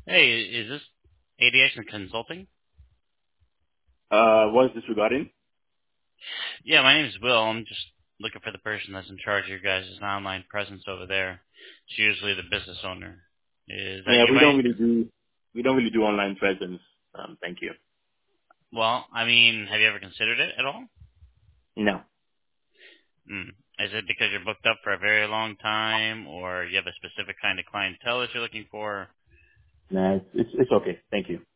Hey, is this Aviation Consulting? What is this regarding? Yeah, my name is Will. I'm just looking for the person that's in charge of your guys' online presence over there. It's usually the business owner. Is that Yeah, you, Mike? we don't really do online presence. Thank you. Well, I mean, have you ever considered it at all? No, Hmm. Is it because you're booked up for a very long time, or you have a specific kind of clientele that you're looking for? no, it's okay. Thank you.